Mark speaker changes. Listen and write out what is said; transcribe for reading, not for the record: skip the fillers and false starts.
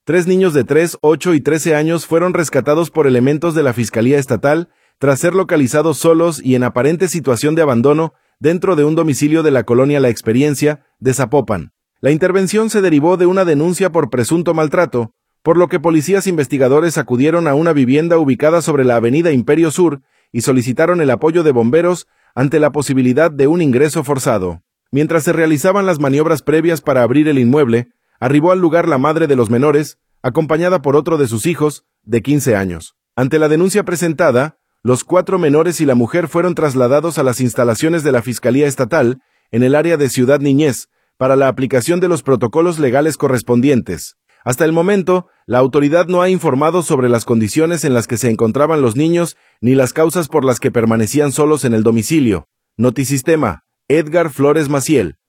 Speaker 1: 3 niños de 3, 8 y 13 años fueron rescatados por elementos de la Fiscalía Estatal tras ser localizados solos y en aparente situación de abandono dentro de un domicilio de la colonia La Experiencia de Zapopan. La intervención se derivó de una denuncia por presunto maltrato, por lo que policías investigadores acudieron a una vivienda ubicada sobre la avenida Imperio Sur y solicitaron el apoyo de bomberos ante la posibilidad de un ingreso forzado. Mientras se realizaban las maniobras previas para abrir el inmueble, arribó al lugar la madre de los menores, acompañada por otro de sus hijos, de 15 años. Ante la denuncia presentada, los 4 menores y la mujer fueron trasladados a las instalaciones de la Fiscalía Estatal, en el área de Ciudad Niñez, para la aplicación de los protocolos legales correspondientes. Hasta el momento, la autoridad no ha informado sobre las condiciones en las que se encontraban los niños ni las causas por las que permanecían solos en el domicilio. Notisistema, Edgar Flores Maciel.